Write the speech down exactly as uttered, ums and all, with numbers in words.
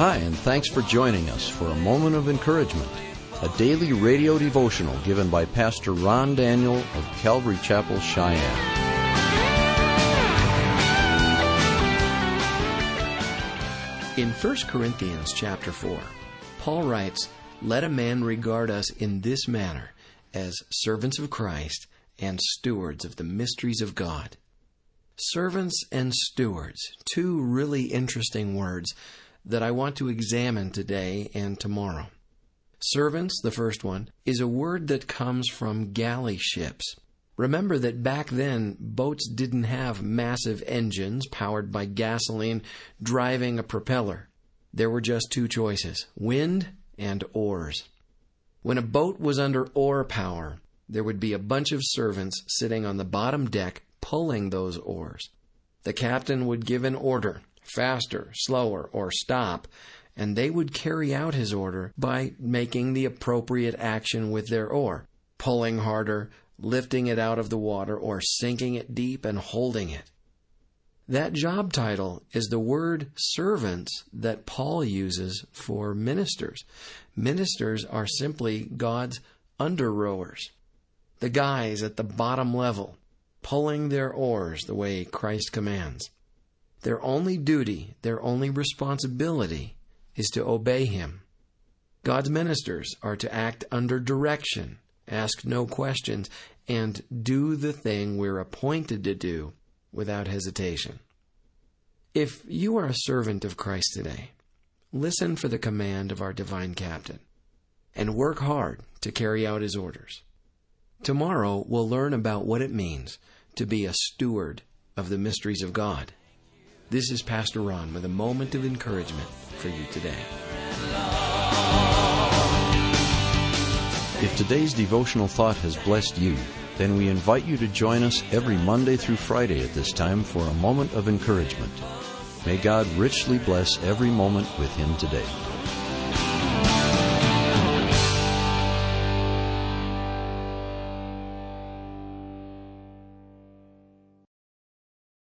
Hi, and thanks for joining us for a moment of encouragement, a daily radio devotional given by Pastor Ron Daniel of Calvary Chapel, Cheyenne. In First Corinthians chapter four, Paul writes, "Let a man regard us in this manner, as servants of Christ and stewards of the mysteries of God." Servants and stewards, two really interesting words that I want to examine today and tomorrow. Servants, the first one, is a word that comes from galley ships. Remember that back then, boats didn't have massive engines powered by gasoline driving a propeller. There were just two choices, wind and oars. When a boat was under oar power, there would be a bunch of servants sitting on the bottom deck pulling those oars. The captain would give an order, faster, slower, or stop, and they would carry out his order by making the appropriate action with their oar, pulling harder, lifting it out of the water, or sinking it deep and holding it. That job title is the word servants that Paul uses for ministers. Ministers are simply God's under-rowers, the guys at the bottom level, pulling their oars the way Christ commands. Their only duty, their only responsibility is to obey Him. God's ministers are to act under direction, ask no questions, and do the thing we're appointed to do without hesitation. If you are a servant of Christ today, listen for the command of our divine captain and work hard to carry out his orders. Tomorrow we'll learn about what it means to be a steward of the mysteries of God. This is Pastor Ron with a moment of encouragement for you today. If today's devotional thought has blessed you, then we invite you to join us every Monday through Friday at this time for a moment of encouragement. May God richly bless every moment with Him today.